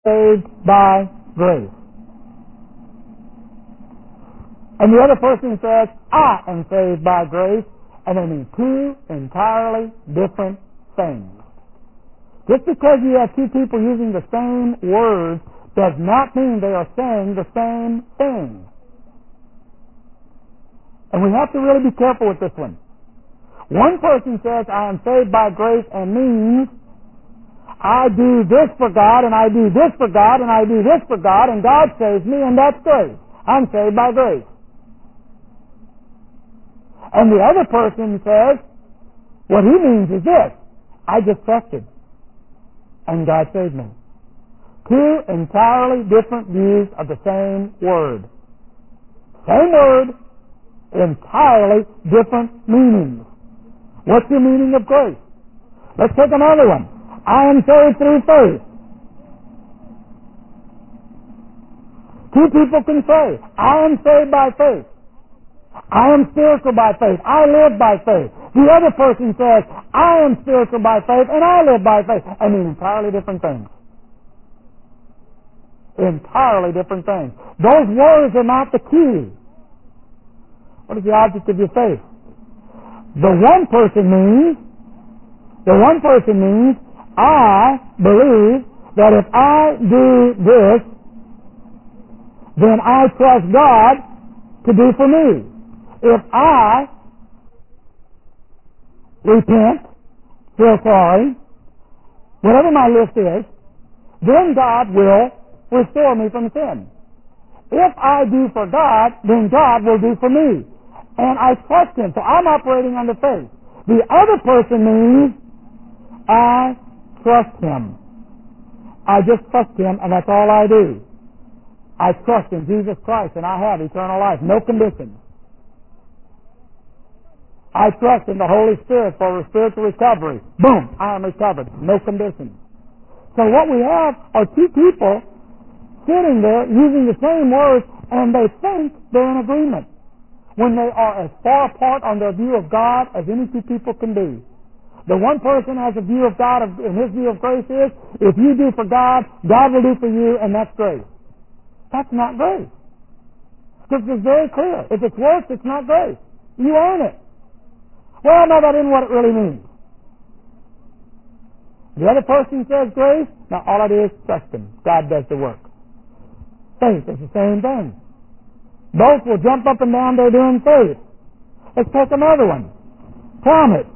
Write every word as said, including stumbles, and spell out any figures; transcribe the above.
saved by grace. And the other person says, I am saved by grace, and they mean two entirely different things. Just because you have two people using the same words does not mean they are saying the same thing. And we have to really be careful with this one. One person says, I am saved by grace, and means I do this for God, and I do this for God, and I do this for God, and God saves me, and that's grace. I'm saved by grace. And the other person says, what he means is this: I just trusted, and God saved me. Two entirely different views of the same word. Same word, entirely different meanings. What's the meaning of grace? Let's take another one. I am saved through faith. Two people can say, I am saved by faith. I am spiritual by faith. I live by faith. The other person says, I am spiritual by faith and I live by faith. I mean entirely different things. Entirely different things. Those words are not the key. What is the object of your faith? The one person means, the one person means, I believe that if I do this, then I trust God to do for me. If I repent, feel sorry, whatever my list is, then God will restore me from sin. If I do for God, then God will do for me. And I trust Him, so I'm operating under faith. The other person means, I trust Him. I just trust Him, and that's all I do. I trust in Jesus Christ, and I have eternal life. No conditions. I trust in the Holy Spirit for spiritual recovery. Boom, I am recovered. No conditions. So what we have are two people sitting there using the same words, and they think they're in agreement, when they are as far apart on their view of God as any two people can be. The one person has a view of God, and his view of grace is, if you do for God, God will do for you, and that's grace. That's not grace. Scripture is very clear. If it's works, it's not grace. You earn it. Well, no, that isn't what it really means. The other person says grace, now all I do is trust Him. God does the work. Faith is the same thing. Both will jump up and down there doing faith. Let's take another one. Promise.